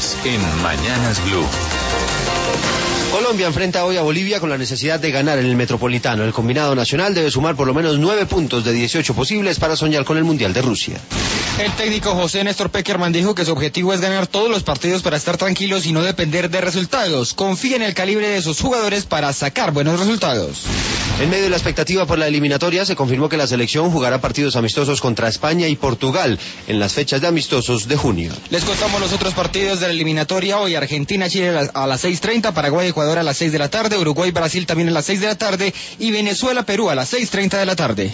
Deportes en Mañanas Blue. Colombia enfrenta hoy a Bolivia con la necesidad de ganar en el Metropolitano. El combinado nacional debe sumar por lo menos 9 puntos de 18 posibles para soñar con el Mundial de Rusia. El técnico José Néstor Pekerman dijo que su objetivo es ganar todos los partidos para estar tranquilos y no depender de resultados. Confía en el calibre de sus jugadores para sacar buenos resultados. En medio de la expectativa por la eliminatoria, se confirmó que la selección jugará partidos amistosos contra España y Portugal en las fechas de amistosos de junio. Les contamos los otros partidos de la eliminatoria hoy: Argentina-Chile a las 6:30, Paraguay-Ecuador a las 6 de la tarde, Uruguay-Brasil también a las 6 de la tarde y Venezuela-Perú a las 6:30 de la tarde.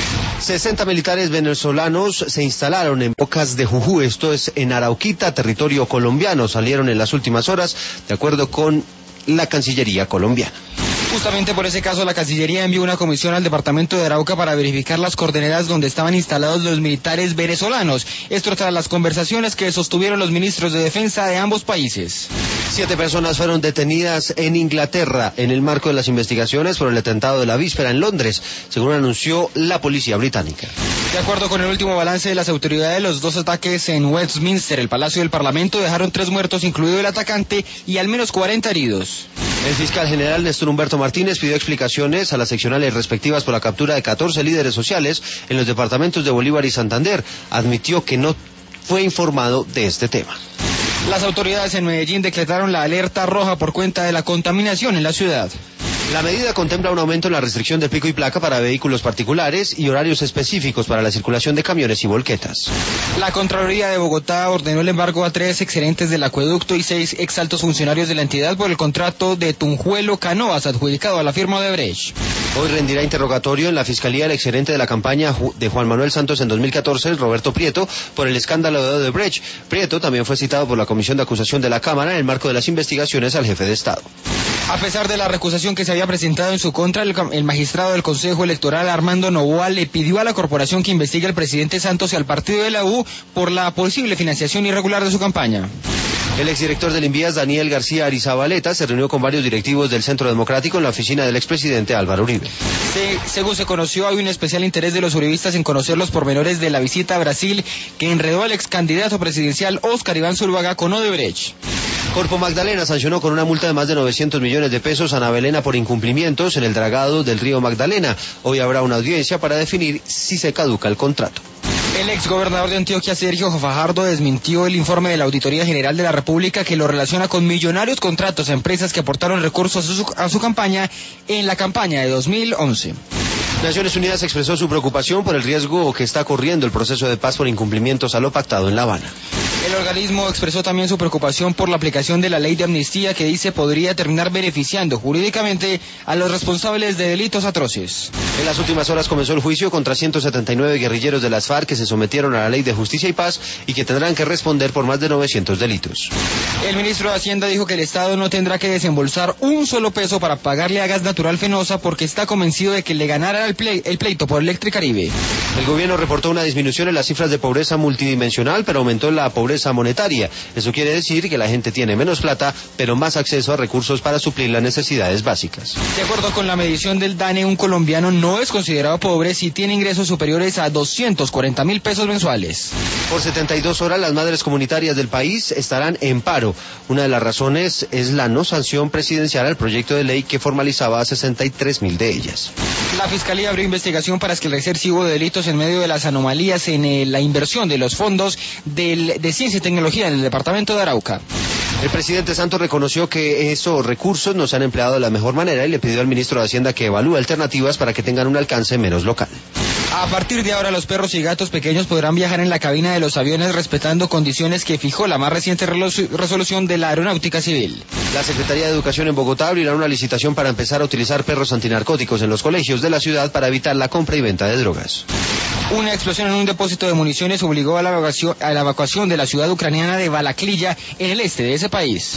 60 militares venezolanos se instalaron en Bocas de Jujuy, esto es en Arauquita, territorio colombiano. Salieron en las últimas horas, de acuerdo con la Cancillería colombiana. Justamente por ese caso, la Cancillería envió una comisión al departamento de Arauca para verificar las coordenadas donde estaban instalados los militares venezolanos. Esto tras las conversaciones que sostuvieron los ministros de defensa de ambos países. 7 personas fueron detenidas en Inglaterra en el marco de las investigaciones por el atentado de la víspera en Londres, según anunció la policía británica. De acuerdo con el último balance de las autoridades, los 2 ataques en Westminster, el Palacio del Parlamento, dejaron 3 muertos, incluido el atacante, y al menos 40 heridos. El fiscal general Néstor Humberto Martínez pidió explicaciones a las seccionales respectivas por la captura de 14 líderes sociales en los departamentos de Bolívar y Santander. Admitió que no fue informado de este tema. Las autoridades en Medellín decretaron la alerta roja por cuenta de la contaminación en la ciudad. La medida contempla un aumento en la restricción de pico y placa para vehículos particulares y horarios específicos para la circulación de camiones y volquetas. La Contraloría de Bogotá ordenó el embargo a 3 exgerentes del acueducto y 6 exaltos funcionarios de la entidad por el contrato de Tunjuelo Canoas adjudicado a la firma Odebrecht. Hoy rendirá interrogatorio en la Fiscalía el exgerente de la campaña de Juan Manuel Santos en 2014, Roberto Prieto, por el escándalo de Odebrecht. Prieto también fue citado por la Comisión de Acusación de la Cámara en el marco de las investigaciones al jefe de Estado. A pesar de la recusación que se había presentado en su contra, el magistrado del Consejo Electoral, Armando Novoa, le pidió a la corporación que investigue al presidente Santos y al partido de la U por la posible financiación irregular de su campaña. El exdirector del Invías, Daniel García Arizabaleta, se reunió con varios directivos del Centro Democrático en la oficina del expresidente Álvaro Uribe. Según se conoció, hay un especial interés de los uribistas en conocer los pormenores de la visita a Brasil que enredó al ex candidato presidencial Óscar Iván Zuluaga con Odebrecht. Corpo Magdalena sancionó con una multa de más de 900 millones de pesos a Ana Belena por incumplimientos en el dragado del río Magdalena. Hoy habrá una audiencia para definir si se caduca el contrato. El exgobernador de Antioquia, Sergio Fajardo, desmintió el informe de la Auditoría General de la República que lo relaciona con millonarios contratos a empresas que aportaron recursos a su campaña en la campaña de 2011. Naciones Unidas expresó su preocupación por el riesgo que está corriendo el proceso de paz por incumplimientos a lo pactado en La Habana. El organismo expresó también su preocupación por la aplicación de la ley de amnistía que dice podría terminar beneficiando jurídicamente a los responsables de delitos atroces. En las últimas horas comenzó el juicio contra 179 guerrilleros de las FARC que se sometieron a la ley de justicia y paz y que tendrán que responder por más de 900 delitos. El ministro de Hacienda dijo que el Estado no tendrá que desembolsar un solo peso para pagarle a Gas Natural Fenosa porque está convencido de que le ganará el pleito por Electricaribe. El gobierno reportó una disminución en las cifras de pobreza multidimensional, pero aumentó la pobreza monetaria. Eso quiere decir que la gente tiene menos plata, pero más acceso a recursos para suplir las necesidades básicas. De acuerdo con la medición del DANE, un colombiano no es considerado pobre si tiene ingresos superiores a 240.000 pesos mensuales. Por 72 horas las madres comunitarias del país estarán en paro. Una de las razones es la no sanción presidencial al proyecto de ley que formalizaba a 63.000 de ellas. La Fiscalía abrió investigación para esclarecer si hubo delitos en medio de las anomalías en la inversión de los fondos de ciencia y tecnología en el departamento de Arauca. El presidente Santos reconoció que esos recursos no se han empleado de la mejor manera y le pidió al ministro de Hacienda que evalúe alternativas para que tengan un alcance menos local. A partir de ahora, los perros y gatos pequeños podrán viajar en la cabina de los aviones respetando condiciones que fijó la más reciente resolución de la Aeronáutica Civil. La Secretaría de Educación en Bogotá abrirá una licitación para empezar a utilizar perros antinarcóticos en los colegios de la ciudad para evitar la compra y venta de drogas. Una explosión en un depósito de municiones obligó a la evacuación de la ciudad ucraniana de Balaklia en el este de ese país.